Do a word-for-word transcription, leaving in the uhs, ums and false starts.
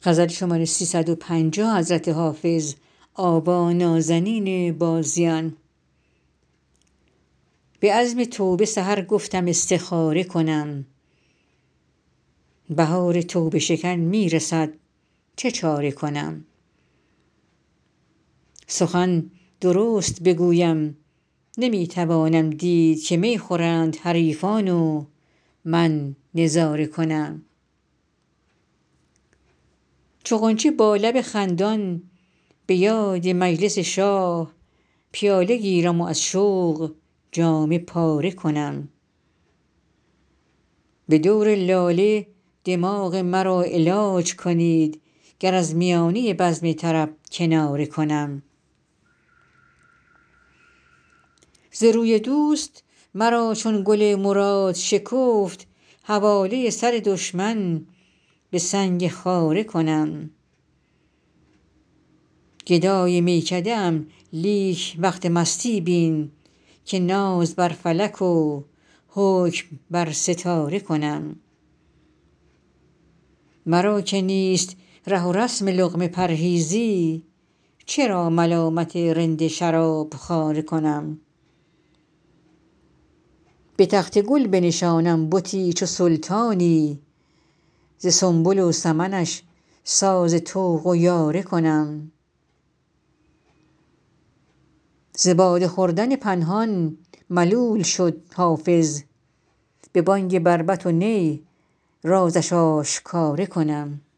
به عزم توبه سحر گفتم استخاره کنم بهار توبه شکن می رسد چه چاره کنم سخن درست بگویم نمی توانم دید که می خورند حریفان و من نظاره کنم چو غنچه با لب خندان به یاد مجلس شاه پیاله گیرم و از شوق جامه پاره کنم به دور لاله دماغ مرا علاج کنید گر از میانه بزم طرب کناره کنم ز روی دوست مرا چون گل مراد شکفت حواله سر دشمن به سنگ خاره کنم گدای میکده ام لیک وقت مستی بین که ناز بر فلک و حکم بر ستاره کنم مرا که نیست ره و رسم لقمه پرهیزی چرا ملامت رند شرابخواره کنم به تخت گل بنشانم بتی چو سلطانی ز سنبل و سمنش ساز طوق و یاره کنم ز باده خوردن پنهان ملول شد حافظ به بانگ بربط و نی رازش آشکاره کنم